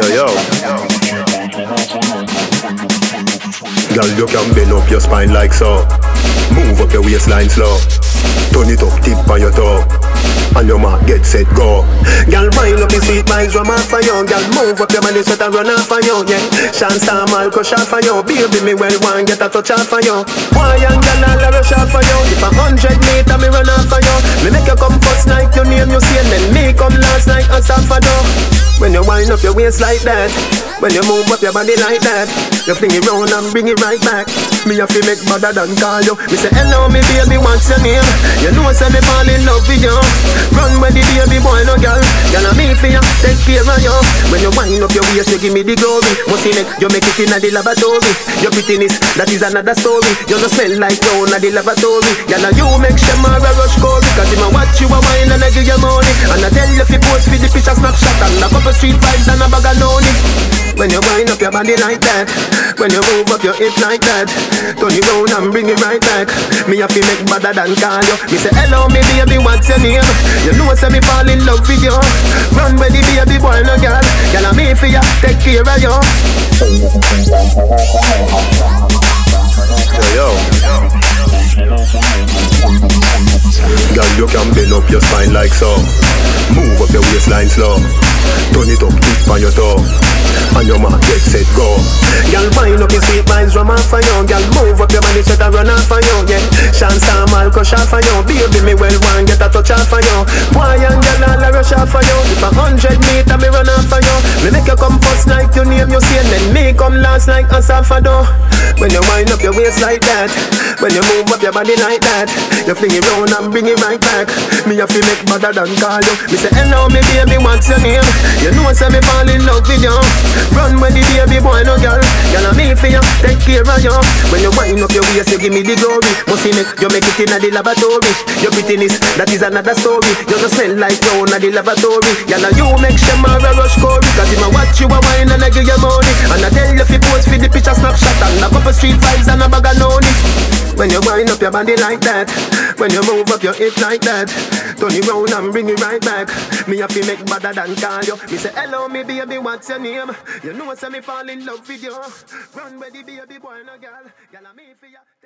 Yo. Girl, you can bend up your spine like so. Move up your waistline slow. Turn it up, tip on your toe. And your mark, get set, go. Girl, wind up the sweet vibes, rum off for you. Girl, move up your body, sweat and run off for you, yeah. Chance time, I'll crush off for you. Baby, me well want get a touch off for you. Why young girl, I'll rush off for you. If 100 meter, me run off for you. Me make you come first like your name, you say, then me come last like us off for you. When you wind up your waist like that, when you move up your body like that, you fling it round and bring it right back. Me have to make better than call you. Me say hello me baby, what's your name? You know say me fall in love with you. Run with the baby boy no girl. Girl I'm me for you, take care of you. When you wind up your waist you give me the glory. Musty neck, you make it in the laboratory. Your prettiness, that is another story. You no smell like down at the laboratory. Girl you make Shamara rush Corey. Cause him a watch you a wine and I give you money. And I tell you if you post for the picture snapshot and a couple street vibes and a bag of noni. When you wind up your body like that, when you move up your hip like that, turn it round and bring it right back. Me have to make better than call you. Me say hello me baby, what's your name? You know say me fall in love with you. Run with the baby boy no girl. Girl I'm me for you, take care of you. Yo. Girl you can bend up your spine like so. Move up your waistline slow. Turn it up, tip on your toe. And your mark, get set, go. Girl, wind up your sweet vibes, rum off for you. Girl, move up your body, sweat and run off for you, yeah. Chance time, I'll crush off for you. Baby, me well want get a touch off for you. Boy and girl, I'll rush off for you. If 100 meter, me run off for you. Me make you come first like your name, you say, then me come last like us off for you. When you wind up your waist like that, when you move up your body like that, you fling it round and bring it right back. Me have to make better than call you. Me say hello me baby, what's your name? You know say me fall in love with you. Run with the baby boy no girl. Girl I'm me for you, take care of you. When you wind up your waist you give me the glory. Musty neck, you make it in the laboratory. Your prettiness, that is another story. You no smell like down at the laboratory. Girl you make Shamara rush Corey. Cause him a watch you a wine and I give you money. And I tell you if you post for the picture snapshot and a couple street vibes and a bag of noni. When you wind up your body like that, when you move up your hip like that, turn it round and bring it right back. Me have to make better than call you. Me say hello me baby, what's your name? You know say me fall in love with you. Run with the baby boy no girl. Girl I'm me for you.